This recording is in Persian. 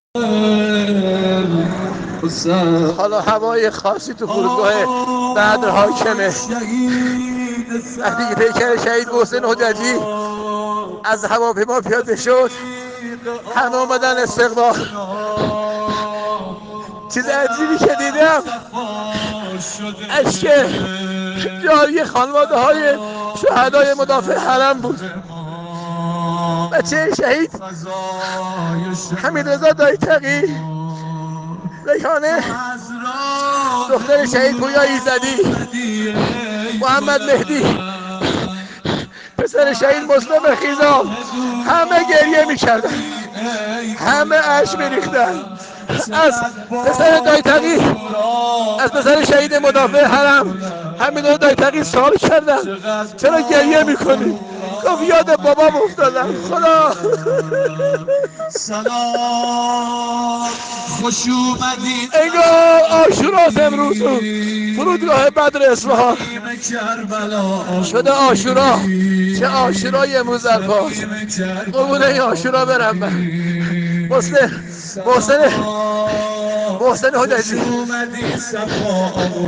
حالا هوای خاصی تو فرودگاه بدر حاکمه. وقتی که پیکر شهید محسن حجتی از هواپیما پیاده شد، همه اومدن استقبال. چیز عجیبی که دیدم اشک جاری خانواده های شهدای مدافع حرم بود. بچه شهید حمیدرضا دایتقی، ریحانه دختر شهید پویا ایزدی، محمد مهدی پسر شهید مسلم خیزام، همه گریه میکردن، همه اشک میریختن. از پسر دایتقی، از پسر شهید مدافع حرم حمیدرضا دایتقی سوال کردن چرا گریه میکنی؟ گفت یاد بابام افتادم. خدا سلام خوش اومدید. انگار عاشوراست امروز. فرودگاه بدر اصفهان شده عاشورا. چه عاشورای امروز در پاس. قربون این عاشورا برم من. محسن حجتی.